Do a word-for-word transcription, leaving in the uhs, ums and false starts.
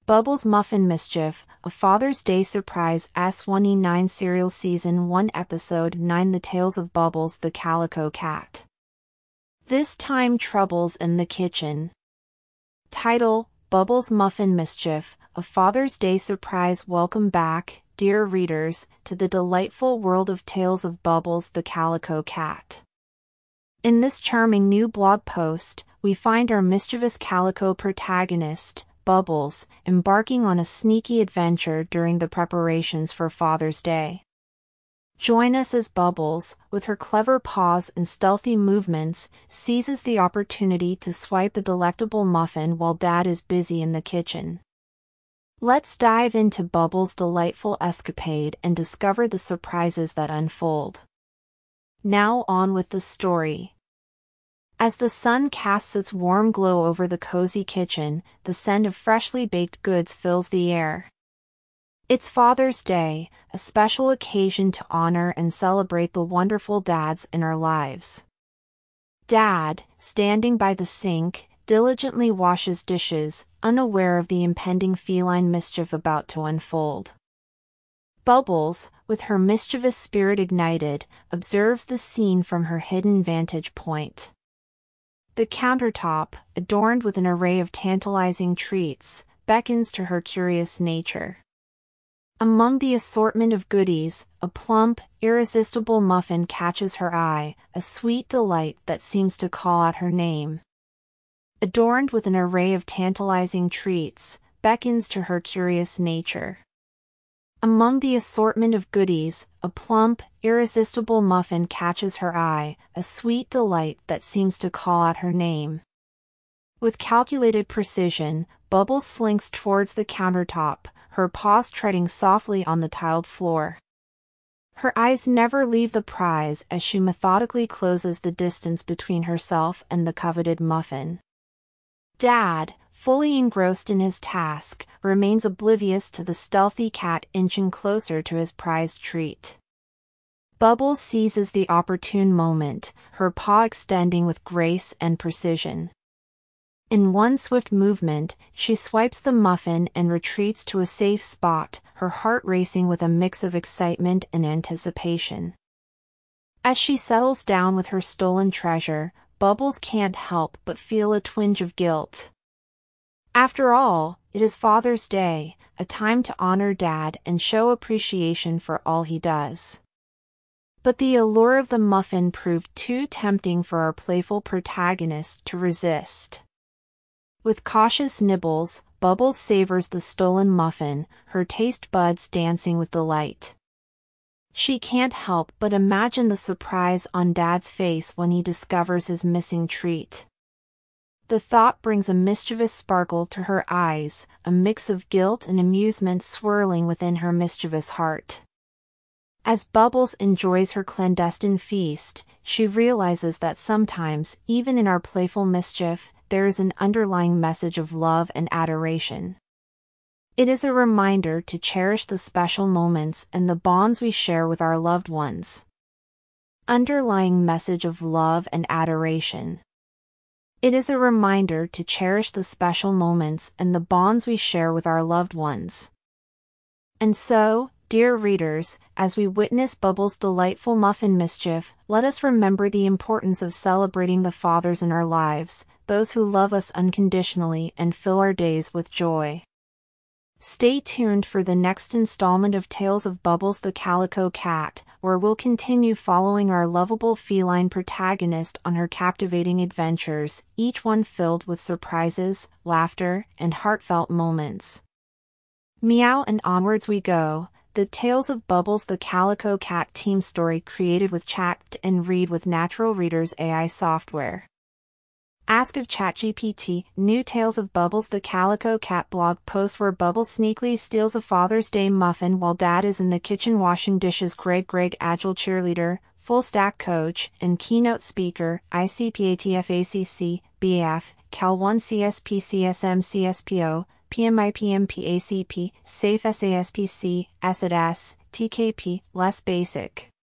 Bubbles Muffin Mischief, a Father's Day Surprise S twenty-nine Serial Season one Episode nine The Tales of Bubbles the Calico Cat. This Time Troubles in the Kitchen. Title: Bubbles Muffin Mischief, a Father's Day Surprise. Welcome back, dear readers, to the delightful world of tales of Bubbles the Calico Cat. In this charming new blog post, we find our mischievous calico protagonist, Bubbles, embarking on a sneaky adventure during the preparations for Father's Day. Join us as Bubbles, with her clever paws and stealthy movements, seizes the opportunity to swipe the delectable muffin while Dad is busy in the kitchen. Let's dive into Bubbles' delightful escapade and discover the surprises that unfold. Now on with the story. As the sun casts its warm glow over the cozy kitchen, the scent of freshly baked goods fills the air. It's Father's Day, a special occasion to honor and celebrate the wonderful dads in our lives. Dad, standing by the sink, diligently washes dishes, unaware of the impending feline mischief about to unfold. Bubbles, with her mischievous spirit ignited, observes the scene from her hidden vantage point. The countertop, adorned with an array of tantalizing treats, beckons to her curious nature. Among the assortment of goodies, a plump, irresistible muffin catches her eye, a sweet delight that seems to call out her name. Adorned with an array of tantalizing treats, beckons to her curious nature. Among the assortment of goodies, a plump, irresistible muffin catches her eye, a sweet delight that seems to call out her name. With calculated precision, Bubbles slinks towards the countertop, her paws treading softly on the tiled floor. Her eyes never leave the prize as she methodically closes the distance between herself and the coveted muffin. Dad, fully engrossed in his task, remains oblivious to the stealthy cat inching closer to his prized treat. Bubbles seizes the opportune moment, her paw extending with grace and precision. In one swift movement, she swipes the muffin and retreats to a safe spot, her heart racing with a mix of excitement and anticipation. As she settles down with her stolen treasure, Bubbles can't help but feel a twinge of guilt. After all, it is Father's Day, a time to honor Dad and show appreciation for all he does. But the allure of the muffin proved too tempting for our playful protagonist to resist. With cautious nibbles, Bubbles savors the stolen muffin, her taste buds dancing with delight. She can't help but imagine the surprise on Dad's face when he discovers his missing treat. The thought brings a mischievous sparkle to her eyes, a mix of guilt and amusement swirling within her mischievous heart. As Bubbles enjoys her clandestine feast, she realizes that sometimes, even in our playful mischief, there is an underlying message of love and adoration. It is a reminder to cherish the special moments and the bonds we share with our loved ones. Underlying message of love and adoration. It is a reminder to cherish the special moments and the bonds we share with our loved ones. And so, dear readers, as we witness Bubbles' delightful muffin mischief, let us remember the importance of celebrating the fathers in our lives, those who love us unconditionally and fill our days with joy. Stay tuned for the next installment of Tales of Bubbles the Calico Cat, where we'll continue following our lovable feline protagonist on her captivating adventures, each one filled with surprises, laughter, and heartfelt moments. Meow and onwards we go, the Tales of Bubbles the Calico Cat team story created with Chat and Read with Natural Reader's A I software. Ask of ChatGPT, new Tales of Bubbles the Calico Cat blog post where Bubbles sneakily steals a Father's Day muffin while Dad is in the kitchen washing dishes. Greg Greg Agile cheerleader, full stack coach, and keynote speaker, I C P A T F A C C, B A F, Cal one C S P C S M C S P O, P M I P M P A C P, SAFE S A S P C, ACID S, T K P, Less Basic.